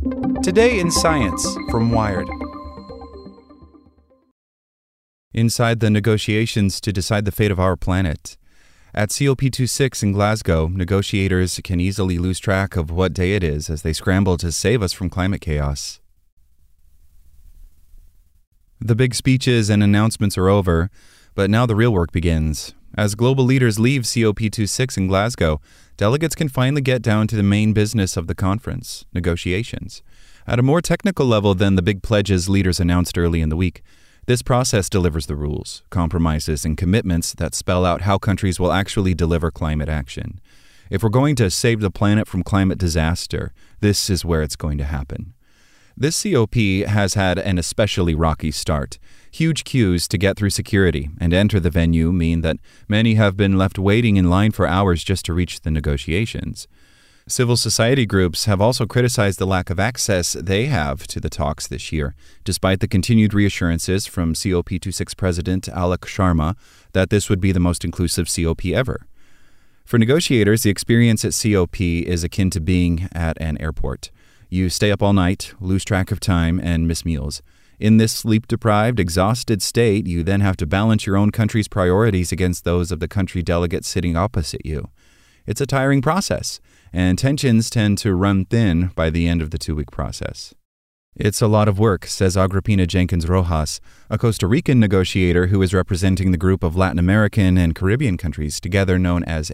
Today in Science from Wired. Inside the negotiations to decide the fate of our planet. At COP26 in Glasgow, negotiators can easily lose track of what day it is as they scramble to save us from climate chaos. The big speeches and announcements are over, but now the real work begins. As global leaders leave COP26 in Glasgow, delegates can finally get down to the main business of the conference, negotiations. At a more technical level than the big pledges leaders announced early in the week, this process delivers the rules, compromises, and commitments that spell out how countries will actually deliver climate action. If we're going to save the planet from climate disaster, this is where it's going to happen. This COP has had an especially rocky start. Huge queues to get through security and enter the venue mean that many have been left waiting in line for hours just to reach the negotiations. Civil society groups have also criticized the lack of access they have to the talks this year, despite the continued reassurances from COP26 President Alok Sharma that this would be the most inclusive COP ever. For negotiators, the experience at COP is akin to being at an airport. You stay up all night, lose track of time, and miss meals. In this sleep-deprived, exhausted state, you then have to balance your own country's priorities against those of the country delegates sitting opposite you. It's a tiring process, and tensions tend to run thin by the end of the 2-week process. It's a lot of work, says Agrippina Jenkins Rojas, a Costa Rican negotiator who is representing the group of Latin American and Caribbean countries together known as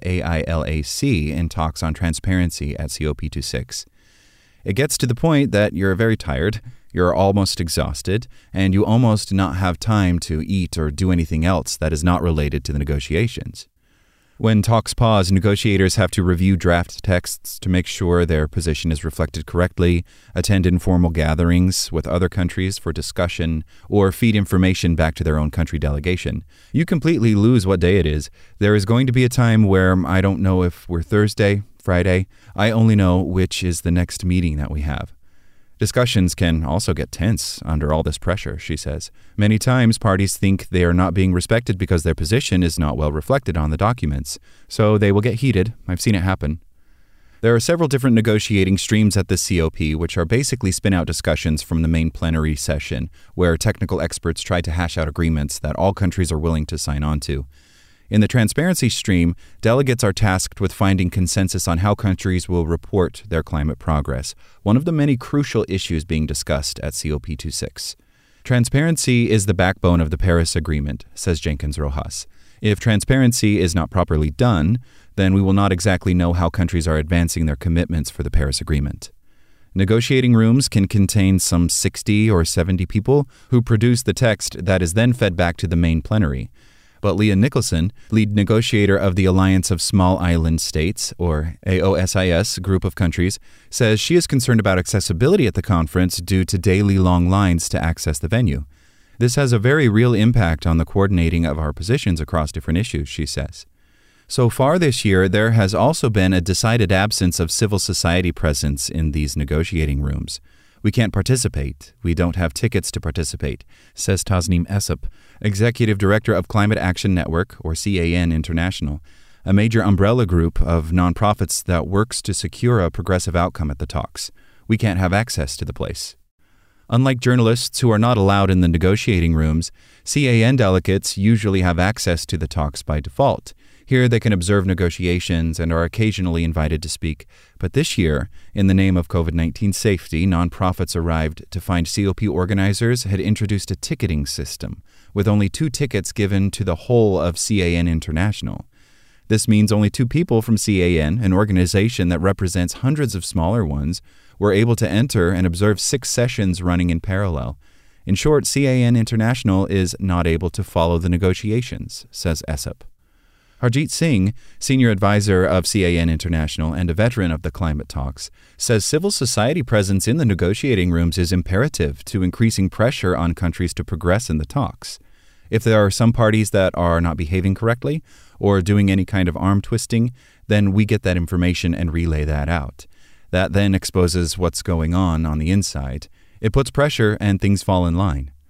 AILAC in talks on transparency at COP26. It gets to the point that you're very tired, you're almost exhausted, and you almost not have time to eat or do anything else that is not related to the negotiations. When talks pause, negotiators have to review draft texts to make sure their position is reflected correctly, attend informal gatherings with other countries for discussion, or feed information back to their own country delegation. You completely lose what day it is. There is going to be a time where I don't know if we're Thursday, Friday. I only know which is the next meeting that we have. Discussions can also get tense under all this pressure, she says. Many times parties think they are not being respected because their position is not well reflected on the documents, so they will get heated. I've seen it happen. There are several different negotiating streams at the COP, which are basically spin-out discussions from the main plenary session, where technical experts try to hash out agreements that all countries are willing to sign on to. In the transparency stream, delegates are tasked with finding consensus on how countries will report their climate progress, one of the many crucial issues being discussed at COP26. Transparency is the backbone of the Paris Agreement, says Jenkins Rojas. If transparency is not properly done, then we will not exactly know how countries are advancing their commitments for the Paris Agreement. Negotiating rooms can contain some 60 or 70 people who produce the text that is then fed back to the main plenary. But Leah Nicholson, lead negotiator of the Alliance of Small Island States, or AOSIS group of countries, says she is concerned about accessibility at the conference due to daily long lines to access the venue. This has a very real impact on the coordinating of our positions across different issues, she says. So far this year, there has also been a decided absence of civil society presence in these negotiating rooms. We can't participate. We don't have tickets to participate, says Tasneem Essop, Executive Director of Climate Action Network, or CAN International, a major umbrella group of nonprofits that works to secure a progressive outcome at the talks. We can't have access to the place. Unlike journalists who are not allowed in the negotiating rooms, CAN delegates usually have access to the talks by default. Here they can observe negotiations and are occasionally invited to speak. But this year, in the name of COVID-19 safety, nonprofits arrived to find COP organizers had introduced a ticketing system, with only 2 tickets given to the whole of CAN International. This means only 2 people from CAN, an organization that represents hundreds of smaller ones, were able to enter and observe 6 sessions running in parallel. In short, CAN International is not able to follow the negotiations, says Essop. Harjeet Singh, senior advisor of CAN International and a veteran of the climate talks, says civil society presence in the negotiating rooms is imperative to increasing pressure on countries to progress in the talks. If there are some parties that are not behaving correctly or doing any kind of arm twisting, then we get that information and relay that out. That then exposes what's going on the inside. It puts pressure and things fall in line.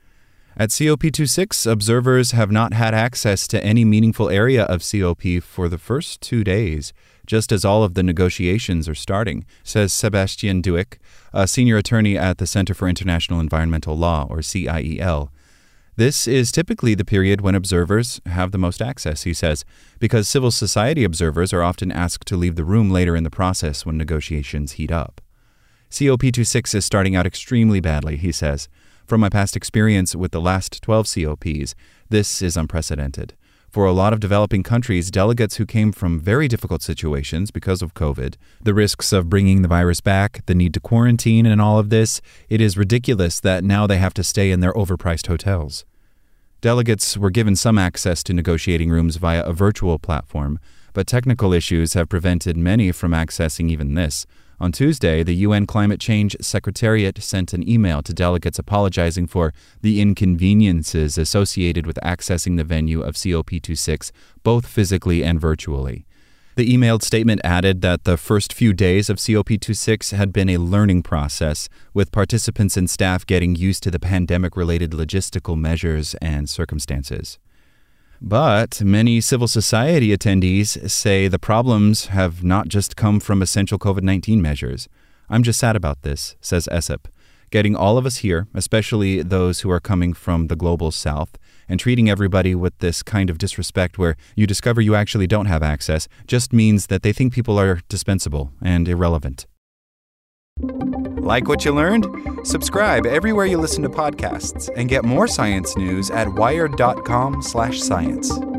At COP26, observers have not had access to any meaningful area of COP for the first 2 days, just as all of the negotiations are starting, says Sebastian Duick, a senior attorney at the Center for International Environmental Law, or CIEL. This is typically the period when observers have the most access, he says, because civil society observers are often asked to leave the room later in the process when negotiations heat up. COP26 is starting out extremely badly, he says. From my past experience with the last 12 COPs, this is unprecedented. For a lot of developing countries, delegates who came from very difficult situations because of COVID, the risks of bringing the virus back, the need to quarantine and all of this, it is ridiculous that now they have to stay in their overpriced hotels. Delegates were given some access to negotiating rooms via a virtual platform, but technical issues have prevented many from accessing even this. On Tuesday, the UN Climate Change Secretariat sent an email to delegates apologizing for the inconveniences associated with accessing the venue of COP26, both physically and virtually. The emailed statement added that the first few days of COP26 had been a learning process, with participants and staff getting used to the pandemic-related logistical measures and circumstances. But many civil society attendees say the problems have not just come from essential COVID-19 measures. I'm just sad about this, says ESIP. Getting all of us here, especially those who are coming from the global south, and treating everybody with this kind of disrespect where you discover you actually don't have access just means that they think people are dispensable and irrelevant. Like what you learned? Subscribe everywhere you listen to podcasts and get more science news at wired.com/science.